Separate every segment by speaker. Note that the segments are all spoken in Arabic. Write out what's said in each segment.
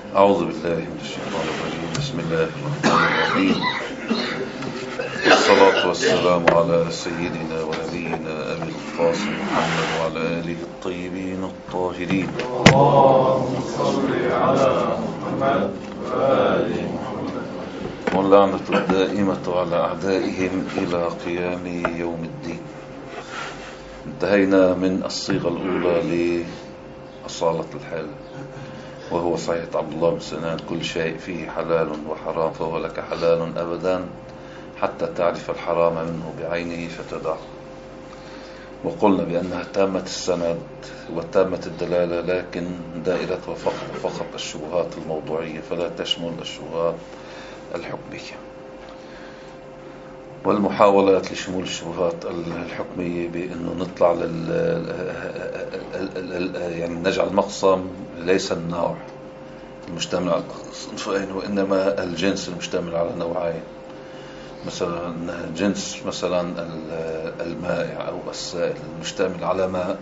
Speaker 1: أعوذ بالله من الشيطان الرجيم. بسم الله الرحمن الرحيم. والصلاة والسلام على سيدنا ونبينا أبي القاسم محمد وعلى آله الطيبين الطاهرين.
Speaker 2: اللهم صل على محمد وآل محمد.
Speaker 1: واللعنة الدائمة على أعدائهم إلى قيام يوم الدين. انتهينا من الصيغة الأولى لأصالة الحال، وهو صحيح عبد الله بن سنان: كل شيء فيه حلال وحرام فهو لك حلال أبدا حتى تعرف الحرام منه بعينه فتدعه. وقلنا بأنها تامة السند وتامة الدلالة، لكن دائرتها فقط الشبهات الموضوعية، فلا تشمل الشبهات الحكمية. والمحاولات لشمول الشبهات الحكمية بأنه نطلع يعني نجعل مقسم ليس النوع المشتمل على صنفين، وإنما الجنس المشتمل على نوعين. مثلا جنس مثلا المائع أو السائل المشتمل على ماء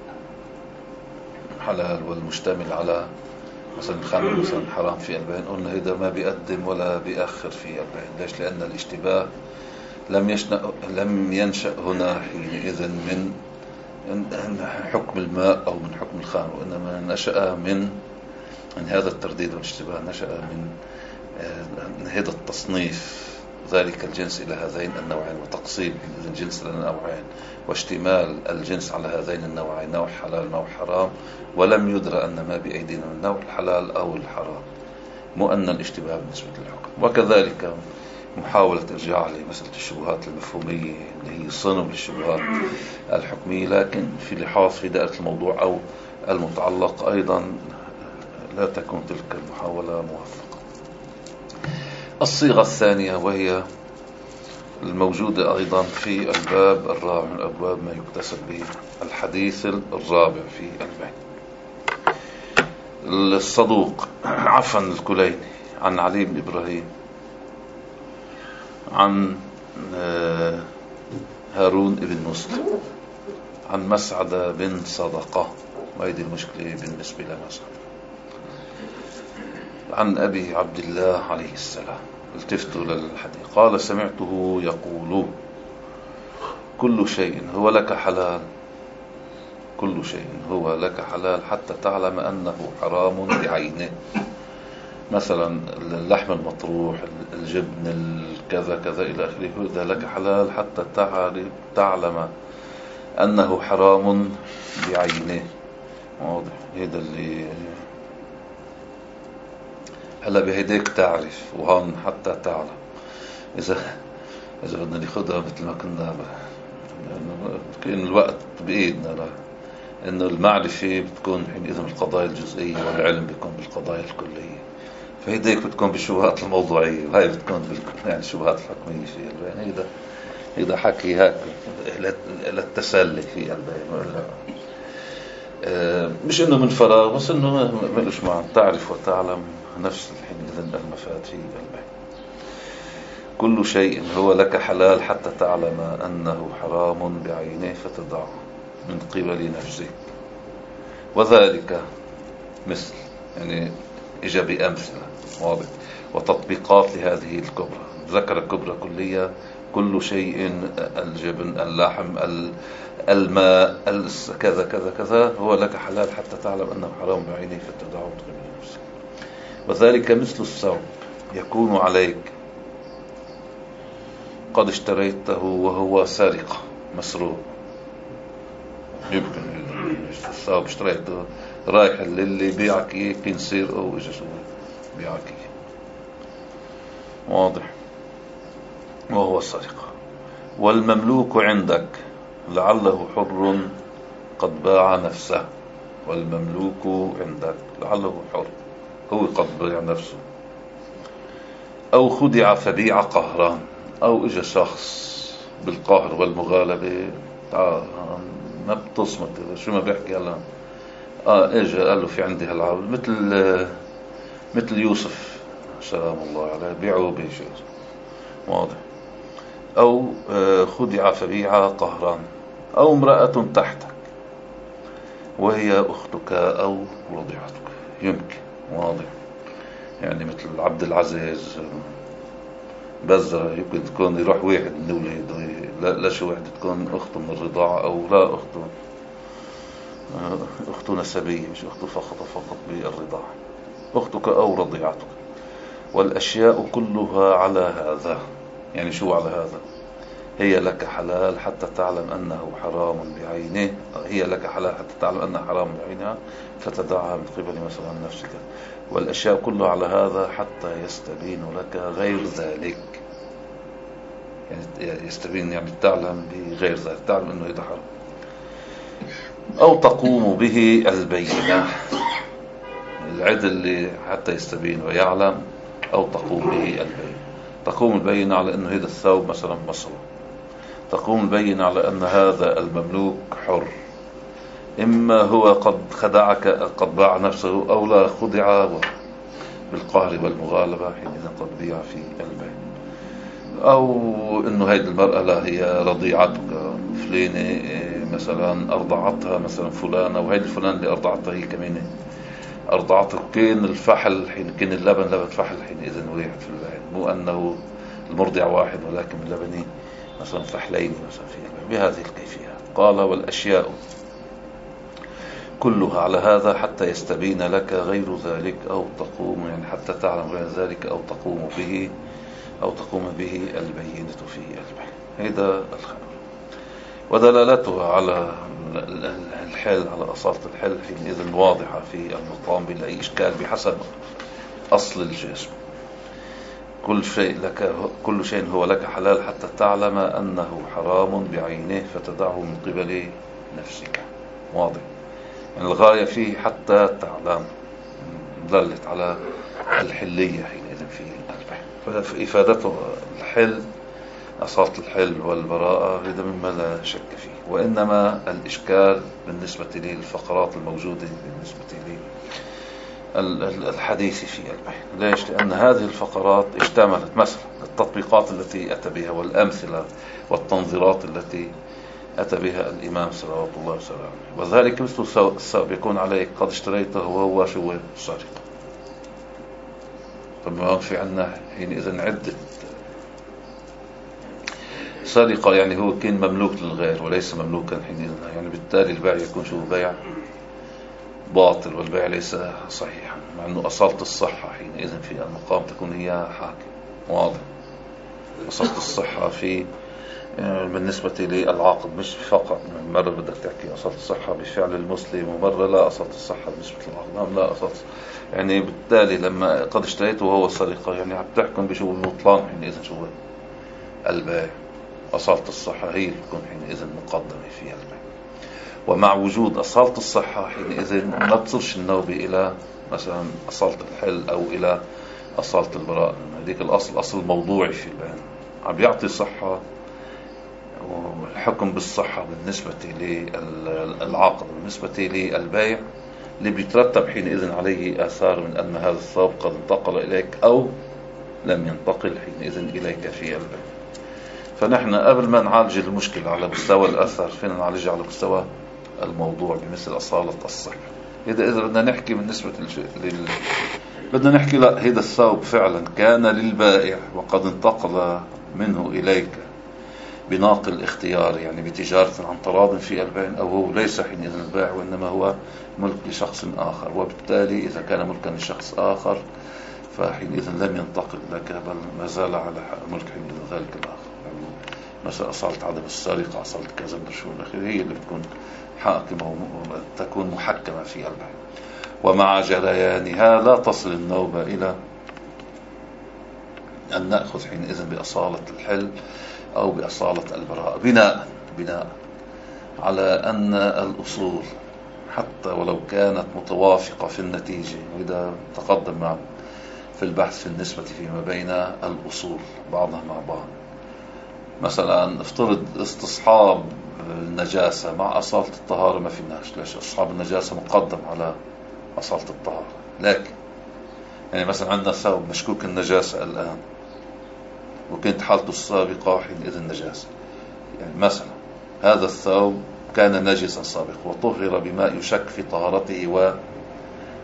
Speaker 1: حلال، والمشتمل على مثلا الخمر مثلا حرام في البين. قلنا هذا ما بيقدم ولا بيأخر في البين. ليش؟ لأن الاشتباه لم ينشأ هنا حينئذ من حكم الماء أو من حكم الخمر، وإنما نشأ من هذا الترديد والاشتباه، نشأ من هذا التصنيف ذلك الجنس إلى هذين النوعين، وتقسيم الجنس إلى نوعين، واشتمال الجنس على هذين النوعين، نوع حلال نوع حرام، ولم يدرى أن ما بأيدينا من نوع الحلال أو الحرام، مو أن الاشتباه بالنسبة للحكم. وكذلك محاولة إرجاع لمسألة الشبهات المفهومية اللي هي صنم للشبهات الحكمية، لكن في لحاظ في دائرة الموضوع أو المتعلق أيضا لا تكون تلك المحاولة موفقة. الصيغة الثانية وهي الموجودة أيضا في الباب الرابع من أبواب ما يكتسب به الحديث الرابع في البين. الصدوق عفوا الكليني عن علي بن إبراهيم عن هارون بن مسلم عن مسعد بن صدقة، وهذه المشكلة بالنسبة لمسعد، عن أبي عبد الله عليه السلام. التفتوا للحديث. قال: سمعته يقول: كل شيء هو لك حلال، كل شيء هو لك حلال حتى تعلم أنه حرام بعينه. مثلا اللحم المطروح، الجبن، الكذا كذا إلى آخره، هذا لك حلال حتى تعلم أنه حرام بعينه. واضح؟ هذا اللي هلا بهديك تعرف، وهون حتى تعلم. إذا بدنا ناخذها مثل ما كنا كأن الوقت بإيدنا، إنه المعرفة بتكون حينئذ القضايا الجزئية، والعلم بيكون بالقضايا الكلية. فهيديك بتكون بالشبهات الموضوعية، وهي بتكون يعني الشبهات الحكمية في البين. هيدا حكي هيك للتسلي في البين، مش إنه من فراغ، بس إنه ملوش معنى. تعرف وتعلم نفس حينئذ المفاد في البين. كل شيء هو لك حلال حتى تعلم أنه حرام بعينه فتدعه من قبل نفسك. وذلك مثل يعني إجا بأمثلة واضح وتطبيقات لهذه الكبرى. ذكر كبرى كلية: كل شيء، الجبن، اللحم، الماء، كذا كذا كذا، هو لك حلال حتى تعلم أنه حرام بعينه فتدعه من قبل نفسك. وذلك مثل الثوب يكون عليك قد اشتريته وهو سارقة مسروق. يمكن الثوب اشتريته رايح اللي بيعك يمكن سرقه وإجا بيعك، واضح، وهو السرقة. والمملوك عندك لعله حر قد باع نفسه. والمملوك عندك لعله حر، هو قد باع نفسه. أو خدع فبيع قهران، أو إجا شخص بالقهر والمغالبة، ما بتصمت شو ما بيحكي هلا، إجا قال له في عندي هالعبد، مثل يوسف سلام الله عليه، بيعه بيشيء، واضح. أو خدع فبيع قهران. أو امرأة تحتك وهي أختك أو رضيعتك، يمكن، واضح. يعني مثل عبد العزيز بزرة يمكن تكون يروح واحد من أولاده، لا شو واحد تكون أخته من الرضاعة أو لا أخته نسبية، مش أخته فقط بالرضاعة، أختك أو رضيعتك. والأشياء كلها على هذا، يعني شو على هذا؟ هي لك حلال حتى تعلم أنه حرام بعينه، هي لك حلال حتى تعلم أنها حرام بعينها فتدعها من قبل مثلا نفسك. والأشياء كلها على هذا حتى يستبين لك غير ذلك، يعني يستبين يعني تعلم بغير ذلك، تعلم أنه هذا حرام، أو تقوم به البينة. العدل اللي حتى يستبين ويعلم، أو تقوم به البينة. تقوم البينة على أنه هذا الثوب مثلا مصر، تقوم البينة على أن هذا المملوك حر، إما هو قد خدعك قد باع نفسه، أو لا خدع بالقهر والمغالبة حينئذ قد بيع في البيع. أو إنه هيدي المرأة لا هي رضيعتك فلانة مثلا أرضعتها مثلا فلانة، وهيدي الفلان اللي أرضعتها هي كمان أرضعتك، كان الفحل حين كان اللبن لبن فحل حينئذ واحد في البيع، مو أنه المرضع واحد ولكن من لبنه مثلا فحلين مثلا في البيع بهذه الكيفية. قال والأشياء كلها على هذا حتى يستبين لك غير ذلك، أو تقوم يعني حتى تعلم غير ذلك، أو تقوم به البينة في البيع. هذا الخبر ودلالته على الحل، على أصالة الحل حينئذ واضحة في المقام بلا أي إشكال بحسب أصل الجسم. كل شيء هو لك حلال حتى تعلم أنه حرام بعينه فتدعه من قبل نفسك. واضح يعني الغاية فيه حتى تعلم، دلت على الحلية حينئذ في البيع. فإفادته الحل، أصالة الحل والبراءة، هذا مما لا شك فيه. وإنما الإشكال بالنسبة لي الفقرات الموجودة بالنسبة لي الحديث في البيع. ليش؟ لأن هذه الفقرات اشتملت مثلا التطبيقات التي أتى بها والأمثلة والتنظيرات التي أتى بها الإمام صلوات الله وسلامه. وذلك مثل الثوب يكون عليك قد اشتريته وهو شو سرقة. طبعا في عنا حينئذ عدة سرقة، يعني هو كان مملوك للغير وليس مملوكا حينئذ، يعني بالتالي البيع يكون شو بيع باطل والبيع ليس صحيحا، مع أنه أصالة الصحة حينئذ في المقام تكون هي حاكم. واضح أصالة الصحة في بالنسبة للعاقد، مش فقط مرة بدك تحكي أصالة الصحة بفعل المسلم ومرة لا أصالة الصحة بالنسبة للعاقد، لا أصالة. يعني بالتالي لما قد اشتريته وهو سرقة يعني عم تحكم بشو البطلان حينئذ شو البيع. أصالة الصحة هي اللي تكون حينئذ مقدمة في البيع. ومع وجود أصالة الصحة حينئذ ما بتصيرش النوبة إلى مثلا أصالة الحل أو إلى أصالة البراءة. هذيك الأصل أصل موضوعي في البيع، عم يعطي صحة والحكم بالصحة بالنسبة للعقد، بالنسبة للبيع اللي بيترتب حينئذ عليه آثار من أن هذا الثوب قد انتقل إليك أو لم ينتقل حينئذ إليك في البيع. فنحن قبل ما نعالج المشكلة على مستوى الأثر فينا نعالجها على مستوى الموضوع بمثل أصالة الصحة. إذا بدنا نحكي بالنسبة بدنا نحكي لا هذا الثوب فعلا كان للبائع وقد انتقل منه إليك بناقل اختياري، يعني بتجارة عن تراض في البيع، أو هو ليس حينئذ البائع وإنما هو ملك لشخص آخر، وبالتالي إذا كان ملكا لشخص آخر فحينئذ لم ينتقل لك بل ما زال على ملك حينئذ ذلك الآخر. يعني مثلا أصالة عدم السرقة، أصالة كذا بالشؤون الأخيرة هي اللي بتكون حاكمة وتكون محكمة في البيع. ومع جريانها لا تصل النوبة إلى أن نأخذ حينئذ بأصالة الحل أو بأصالة البراءة، بناء على أن الأصول حتى ولو كانت متوافقة في النتيجة، وإذا تقدم معنا في البحث في النسبة فيما بين الأصول بعضها مع بعض، مثلا افترض استصحاب النجاسة مع أصالة الطهارة ما فيناش. ليش؟ استصحاب النجاسة مقدم على أصالة الطهارة. لكن يعني مثلا عندنا ثوب مشكوك النجاسة الآن وكانت حالته السابقة حينئذ النجاسة، يعني مثلا هذا الثوب كان نجسا سابقا وطهر بماء يشك في طهارته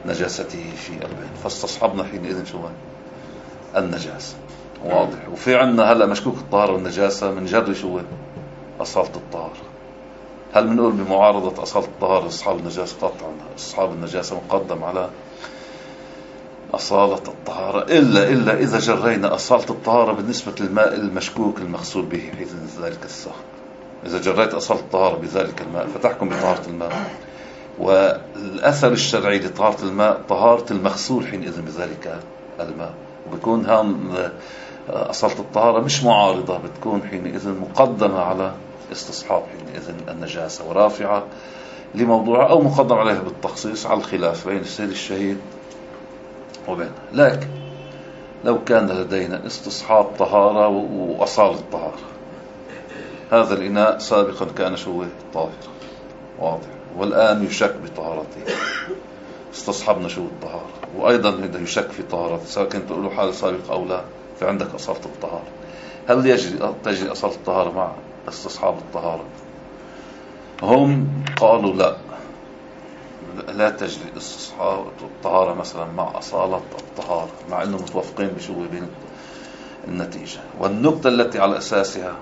Speaker 1: نجاسته في البين، فاستصحبنا حينئذ شو النجاسة. واضح. وفي عندنا هلا مشكوك الطهارة والنجاسة من جر شو أصالة الطهارة. هل بنقول بمعارضة أصالة الطهارة أصحاب النجاسة؟ قطعا أصحاب النجاسة مقدم على أصالة الطهارة، إلا إذا جرينا أصالة الطهارة بالنسبة للماء المشكوك المغسول به حيث ذلك السهم. إذا جريت أصالة الطهارة بذلك الماء فتحكم بطهارة الماء، والأثر الشرعي لطهارة الماء طهارة المغسول حينئذ بذلك الماء، وبيكون هان أصالة الطهارة مش معارضة، بتكون حينئذ مقدمة على استصحاب حينئذ النجاسة ورافعة لموضوعها، أو مقدم عليها بالتخصيص على الخلاف بين السيد الشهيد وبين. لكن لو كان لدينا استصحاب طهارة وأصالة طهارة، هذا الإناء سابقا كان شو طاهر واضح، والآن يشك بطهارته، استصحبنا شو الطهارة، وأيضا يشك في طهارته سواء كنت تقول له حال سابق أو لا، في عندك أصالة الطهارة. هل تجري أصالة الطهارة مع استصحاب الطهارة؟ هم قالوا لا تجري استصحاب الطهارة مثلا مع أصالة الطهارة، مع أنهم متوافقين بشو بالنتيجة. والنقطة التي على أساسها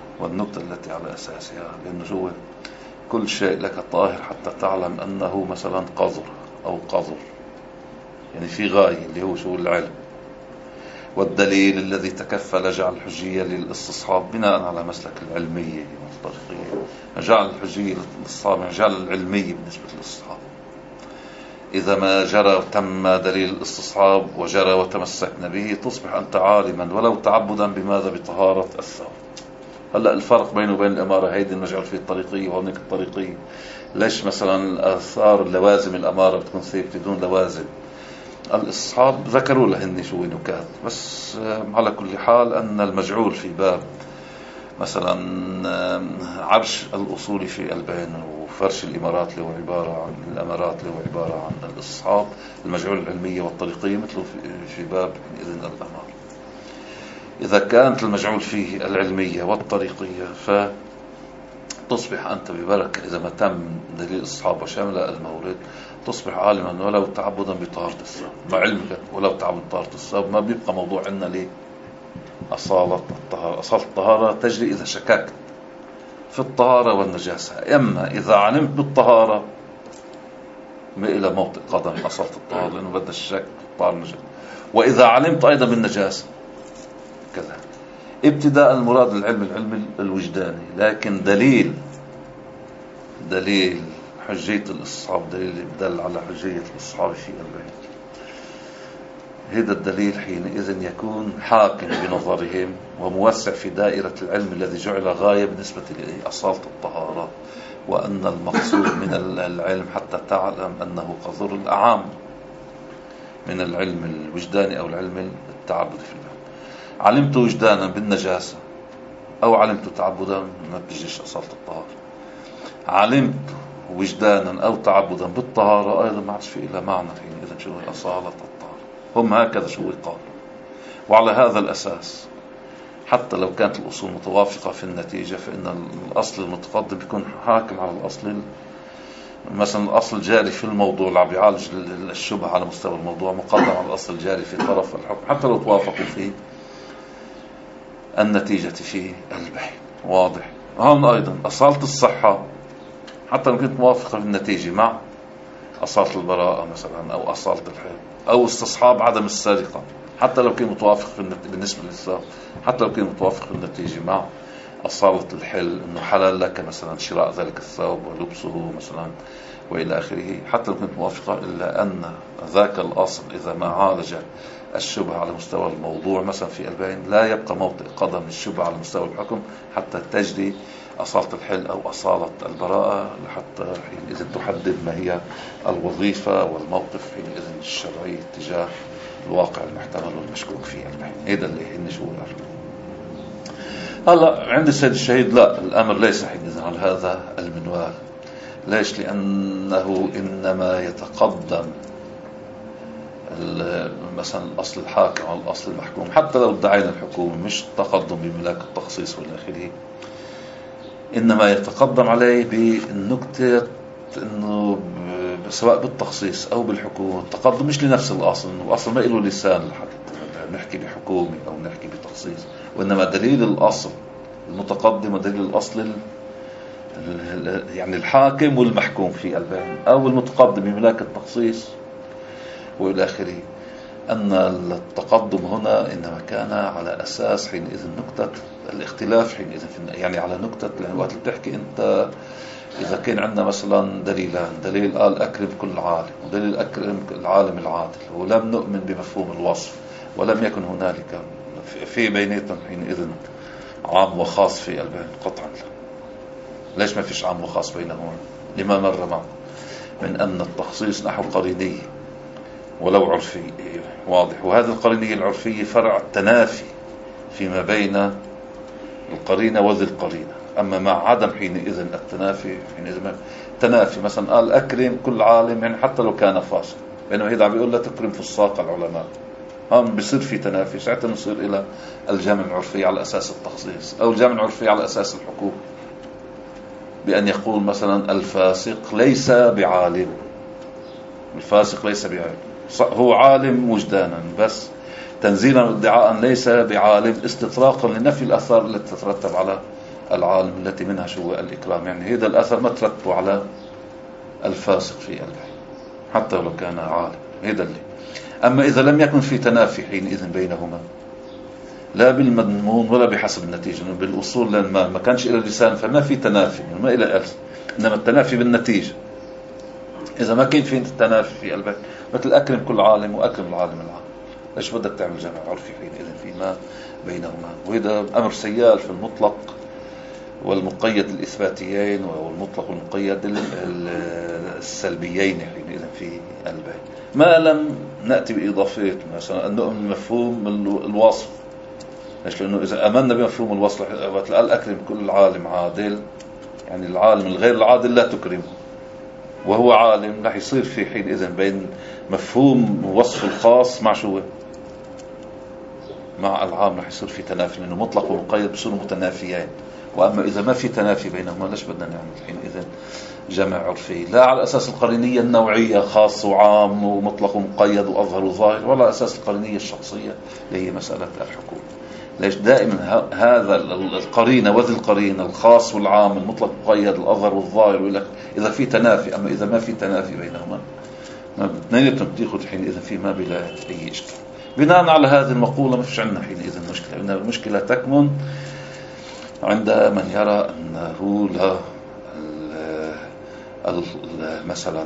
Speaker 1: لأنه شو كل شيء لك طاهر حتى تعلم أنه مثلا قذر أو قذر، يعني في غاية اللي هو شو العلم. والدليل الذي تكفل جعل الحجية للاستصحاب بناء على مسلك العلمية والطريقية، جعل الحجية للاستصحاب جعل العلمية بالنسبة للاستصحاب. إذا ما جرى وتم دليل الاستصحاب وجرى وتمسكنا به تصبح أنت عالما ولو تعبدا بماذا؟ بطهارة الثوب. هلأ الفرق بينه وبين الأمارة هيدي المجعول فيه الطريقية وهناك الطريقية. ليش مثلا الآثار اللوازم الأمارة بتكون ثابتة دون لوازم؟ الاستصحاب ذكروا لهن شو نكات، بس على كل حال أن المجعول في باب مثلا عرش الأصول في البين وفرش الإمارات له عبارة عن الاستصحاب المجعول العلمية والطريقية مثله في باب إذن الأمار. إذا كانت المجعول فيه العلمية والطريقية فتصبح أنت ببركة إذا ما تم دليل الاستصحاب وشمل المورد تصبح عالما ولو تعبدا بطهارة الثوب، مع علمك ولو تعبد بطهارة الثوب ما بيبقى موضوع عندنا ليه أصالة الطهارة. أصالة الطهارة تجري إذا شككت في الطهارة والنجاسة، أما إذا علمت بالطهارة ما إلى موطئ قدم أصالة الطهارة لأنه بدأ الشك طهارة النجاسة. وإذا علمت أيضا بالنجاسة كذا. ابتداء المراد العلم الوجداني، لكن دليل حجية الاستصحاب دليل يدل على حجية الاستصحاب في البين. هذا الدليل حينئذ يكون حاكم بنظرهم وموسع في دائرة العلم الذي جعل غاية بالنسبة لأصالة الطهارة، وأن المقصود من العلم حتى تعلم أنه قذر الأعام من العلم الوجداني أو العلم التعبدي في البين. علمت وجدانا بالنجاسة أو علمت تعبدا ما بتجيش أصالة الطهارة. علمت وجدانا أو تعبدا بالطهارة أيضا ما عادش في إلا معنى حينئذ شو أصالة الطهارة. هم هكذا شو قالوا. وعلى هذا الأساس حتى لو كانت الأصول متوافقة في النتيجة فإن الأصل المتقدم يكون حاكم على الأصل، مثلا الأصل الجاري في الموضوع اللي عم يعالج الشبهة على مستوى الموضوع مقدم على الأصل الجاري في طرف الحكم حتى لو توافقوا في النتيجة في البين. واضح. هون أيضا أصالة الصحة حتى لو كنت موافقة في النتيجة مع أصالة البراءة مثلا أو أصالة الحل أو استصحاب عدم السرقة حتى لو كان متوافق في بالنسبة للثوب، حتى لو كان متوافق في النتيجة مع أصالة الحل إنه حلال لك مثلا شراء ذلك الثوب ولبسه مثلا وإلى آخره، حتى لو كنت موافقة، إلا أن ذاك الأصل إذا ما عالج الشبهة على مستوى الموضوع مثلا في البين لا يبقى موطئ قدم الشبهة على مستوى الحكم حتى تجري أصالة الحل أو أصالة البراءة حتى حينئذ تحدد ما هي الوظيفة والموقف حينئذ الشرعي تجاه الواقع المحتمل والمشكوك فيه البين. هذا اللي هن شو هلا عند السيد الشهيد لا، الأمر ليس حينئذ على هذا المنوال. ليش؟ لأنه إنما يتقدم مثلا الأصل الحاكم على الأصل المحكوم حتى لو ادعينا الحكومة، مش تقدم بملاك التخصيص والى آخره، إنما يتقدم عليه بالنكتة إنه سواء بالتخصيص أو بالحكومة. التقدم مش لنفس الأصل، الأصل ما له لسان لحتى نحكي بحكومي أو نحكي بتخصيص، وإنما دليل الأصل المتقدم ودليل الأصل يعني الحاكم والمحكوم في البين، أو المتقدم بملاك التخصيص وإلى آخره. أن التقدم هنا إنما كان على أساس حينئذ نكتة الاختلاف، حينئذ يعني على نكتة، لأن وقت بتحكي أنت إذا كان عندنا مثلا دليلان، دليل قال أكرم كل عالم، ودليل أكرم العالم العادل، ولم نؤمن بمفهوم الوصف، ولم يكن هنالك في بيناتهم حينئذ عام وخاص في البين قطعا. ليش ما فيش عام وخاص بينهما؟ لما مر معه من أن التخصيص نحو قرينية ولو عرفي واضح، وهذه القرينية العرفية فرع التنافي فيما بين القرينة وذي القرينة. أما مع عدم حينئذ التنافي، حينئذ تنافي مثلا قال أكرم كل عالم، يعني حتى لو كان فاسق، بينما هيدا بيقول لا تكرم فساق العلماء، هم بيصير في تنافي. ساعتها نصير إلى الجامع العرفي على أساس التخصيص، أو الجامع العرفي على أساس الحكومة، بأن يقول مثلا الفاسق ليس بعالم، الفاسق ليس بعالم، هو عالم وجدانا بس، تنزيلا ادعاء ليس بعالم، استطراقا لنفي الأثار التي تترتب على العالم التي منها شو الإكرام. يعني هذا الأثر ما ترتبه على الفاسق في البحث حتى لو كان عالم. هذا اللي. أما إذا لم يكن في تنافي حينئذ بينهما، لا بالمضمون ولا بحسب النتيجة، بالأصول لأن ما كانش إلى اللسان فما في تنافي، ما إلى ألس، إنما التنافي بالنتيجة. إذا ما كان في تنافي في البحث، مثل أكرم كل عالم وأكرم العالم العام، ليش بدك تعمل جمع عرفي حينئذ فيما بينهما؟ وهذا أمر سيال في المطلق والمقيد الإثباتيين، والمطلق والمقيد السلبيين حينئذ في البحث، ما لم نأتي بإضافات مثلا أن نؤمن مفهوم الوصف. ليش؟ لأنه إذا أمنا بمفهوم الوصف قال أكرم كل عالم عادل، يعني العالم الغير العادل لا تكرمه، وهو عالم، راح يصير في حينئذ بين مفهوم وصف الخاص مع شو مع العام، راح يصير في تنافي، لأنه مطلق ومقيد بصيروا متنافيين. وأما إذا ما في تنافي بينهما، ليش بدنا نعمل حينئذ جمع عرفي؟ لا على أساس القرينية النوعية خاص وعام ومطلق ومقيد وأظهر وظاهر، ولا أساس القرينية الشخصية اللي هي مسألة الحكومة. ليش دائما هذا القرينة وذي القرينة، الخاص والعام، المطلق والمقيد، الأظهر والظاهر، يقول لك إذا في تنافي. أما إذا ما في تنافي بينهما، ما بتنيتهم تأخذ حينئذ فيما بلا أي إشكال. بناء على هذه المقولة ما فيش عندنا حينئذ مشكلة، إن المشكلة تكمن عند من يرى أنه لا مثلا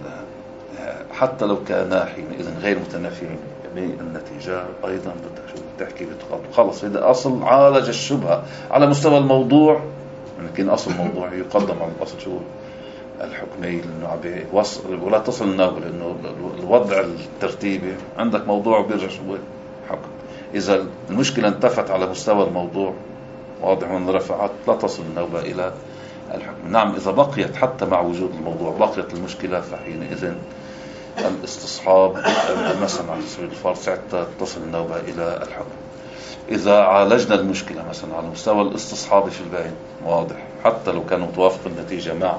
Speaker 1: حتى لو كان حينئذ غير متنافيين بالنتيجة أيضا بدك تحكي بتقدم. خلص إذا أصل عالج الشبهة على مستوى الموضوع، لكن أصل الموضوع يقدم على الأصل شو الحكمي، لأنه وصل ولا تصل النوبة، لأنه الوضع الترتيبي عندك موضوع وبيرجع شو حكم. إذا المشكلة انتفت على مستوى الموضوع واضح وان رفعت، لا تصل النوبة إلى الحكم. نعم إذا بقيت حتى مع وجود الموضوع بقيت المشكلة، فحينئذ الاستصحاب مثلا على سبيل الفرض ساعتها تصل النوبة إلى الحكم. إذا عالجنا المشكلة مثلا على مستوى الاستصحاب في البين واضح، حتى لو كان متوافق النتيجة مع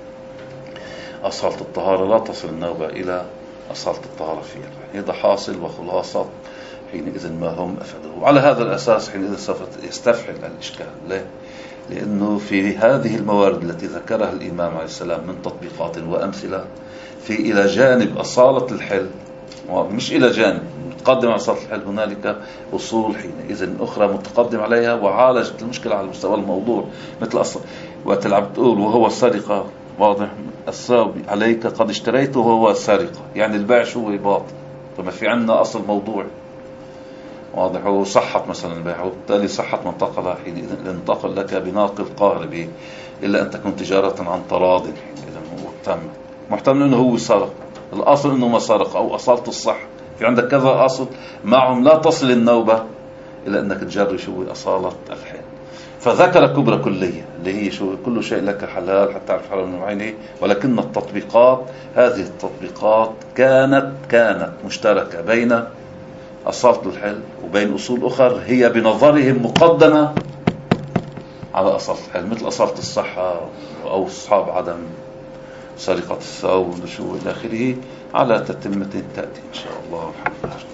Speaker 1: أصالة الطهارة، لا تصل النوبة إلى أصالة الطهارة في البين. هذا حاصل وخلاصة حينئذ ما هم أفادوه. على هذا الأساس حينئذ سوف يستفحل الإشكال. ليه؟ لأنه في هذه الموارد التي ذكرها الإمام عليه السلام من تطبيقات وأمثلة، في إلى جانب أصالة الحل، مش إلى جانب متقدم على أصالة الحل، هنالك أصول حينئذ أخرى متقدم عليها وعالجت المشكلة على مستوى الموضوع. مثل أصل وتلعب تقول وهو السرقة، واضح الساوي عليك قد اشتريته وهو السرقة، يعني البيع شو باطل، فما في عندنا أصل موضوع واضح. وصحت مثلا البيع، وبالتالي صحت منطقة حينئذ انتقل لك بناقل قاهر به، إلا أن تكون تجارة عن تراض حينئذ محتمل أنه هو سرق، الأصل أنه ما سرق، أو أصالة الصح. في عندك كذا أصل معهم لا تصل النوبة إلا أنك تجري شو أصالة الحل. فذكر كبرى كلية اللي هي شو كل شيء لك حلال حتى تعرف حلال من عينه، ولكن التطبيقات هذه التطبيقات كانت مشتركة بين أصالة الحل وبين أصول أخرى هي بنظرهم مقدمة على أصالة الحل، مثل أصالة الصحة أو أصحاب عدم سرقة الثوب ونشوء إلى آخره على تتمة تأتي إن شاء الله.